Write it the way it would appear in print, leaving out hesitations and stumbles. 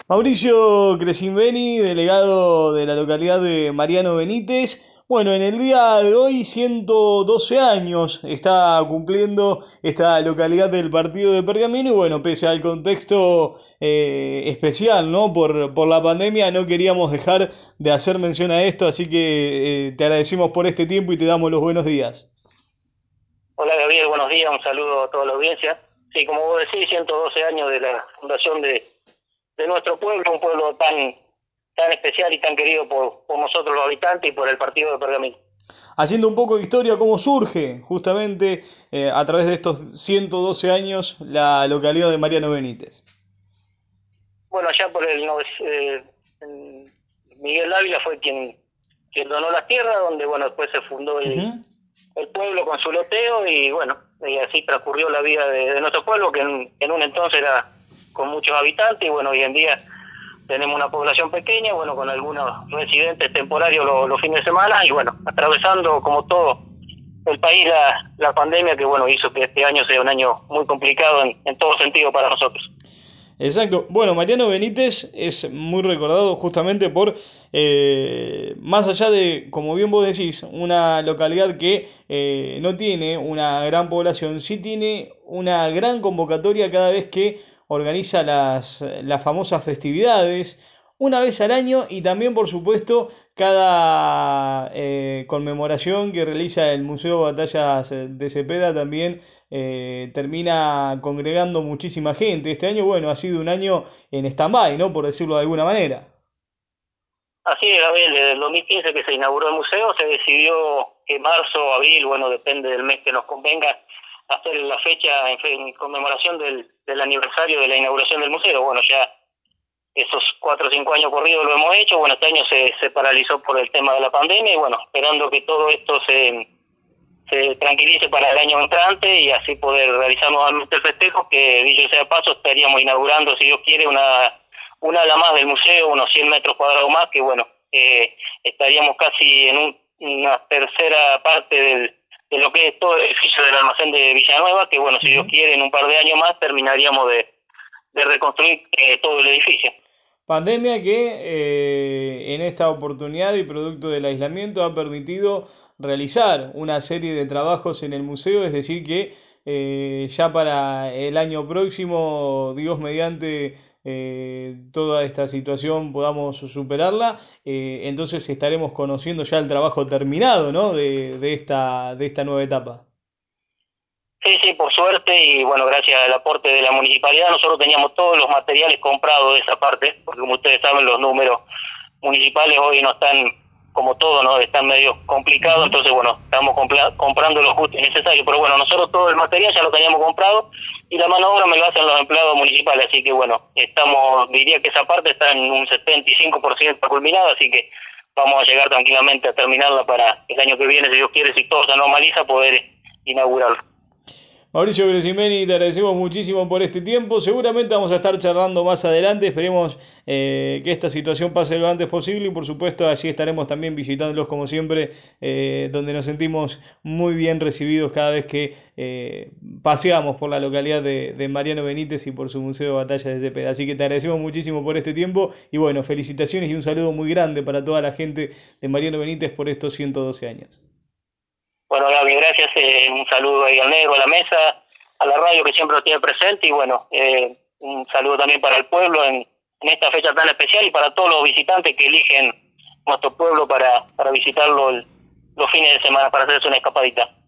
Mauricio Crescimbeni, delegado de la localidad de Mariano Benítez. Bueno, en el día de hoy 112 años está cumpliendo esta localidad del partido de Pergamino y bueno, pese al contexto especial, ¿no? Por la pandemia no queríamos dejar de hacer mención a esto, así que te agradecemos por este tiempo y te damos los buenos días. Hola Gabriel, buenos días, un saludo a toda la audiencia. Sí, como vos decís, 112 años de la fundación de nuestro pueblo, un pueblo tan especial y tan querido por nosotros los habitantes y por el partido de Pergamino. Haciendo un poco de historia, cómo surge justamente a través de estos 112 años la localidad de Mariano Benítez. Bueno, allá por en- Miguel Ávila fue quien donó las tierras, donde bueno después se fundó Ujú. el pueblo con su loteo y bueno, y así transcurrió la vida de nuestro pueblo, que en un entonces era con muchos habitantes y bueno, hoy en día tenemos una población pequeña, bueno, con algunos residentes temporarios los fines de semana y bueno, atravesando como todo el país la pandemia que bueno hizo que este año sea un año muy complicado en todo sentido para nosotros. Exacto. Bueno, Mariano Benítez es muy recordado justamente por, más allá de, como bien vos decís, una localidad que no tiene una gran población, sí tiene una gran convocatoria cada vez que organiza las famosas festividades, una vez al año y también, por supuesto, cada conmemoración que realiza el Museo de Batallas de Cepeda también termina congregando muchísima gente. Este año, bueno, ha sido un año en stand-by, ¿no? Por decirlo de alguna manera. Así es, Gabriel, desde el 2015 que se inauguró el museo, se decidió que marzo o abril, bueno, depende del mes que nos convenga, hacer la fecha en conmemoración del aniversario de la inauguración del museo. Bueno, ya esos 4 o 5 años corridos lo hemos hecho, bueno, este año se paralizó por el tema de la pandemia y bueno, esperando que todo esto se tranquilice para el año entrante y así poder realizar nuevamente el festejo, que dicho sea de paso estaríamos inaugurando, si Dios quiere, una ala más del museo, unos 100 metros cuadrados más, que bueno, estaríamos casi en una tercera parte de lo que es todo el edificio del almacén de Villanueva, que bueno, si Dios Ujú. quiere, en un par de años más terminaríamos de reconstruir todo el edificio. Pandemia que en esta oportunidad y producto del aislamiento ha permitido realizar una serie de trabajos en el museo, es decir que ya para el año próximo, Dios mediante toda esta situación podamos superarla, entonces estaremos conociendo ya el trabajo terminado, ¿no? De esta nueva etapa. Sí, sí, por suerte y bueno, gracias al aporte de la municipalidad, nosotros teníamos todos los materiales comprados de esa parte, porque como ustedes saben, los números municipales hoy no están como todo, ¿no? Están medio complicados, Ujú. entonces bueno, estamos comprando lo justo y necesario, pero bueno, nosotros todo el material ya lo teníamos comprado y la mano de obra me lo hacen los empleados municipales, así que bueno, diría que esa parte está en un 75% culminada, así que vamos a llegar tranquilamente a terminarla para el año que viene, si Dios quiere, si todo se normaliza, poder inaugurarlo. Mauricio Gresimeni, te agradecemos muchísimo por este tiempo. Seguramente vamos a estar charlando más adelante. Esperemos que esta situación pase lo antes posible y por supuesto allí estaremos también visitándolos como siempre, donde nos sentimos muy bien recibidos cada vez que paseamos por la localidad de Mariano Benítez y por su Museo de Batalla de Cepeda. Así que te agradecemos muchísimo por este tiempo y bueno, felicitaciones y un saludo muy grande para toda la gente de Mariano Benítez por estos 112 años. Bueno, Gaby, gracias. Un saludo ahí al negro, a la mesa, a la radio que siempre lo tiene presente y bueno, un saludo también para el pueblo en esta fecha tan especial y para todos los visitantes que eligen nuestro pueblo para visitarlo los fines de semana, para hacerse una escapadita.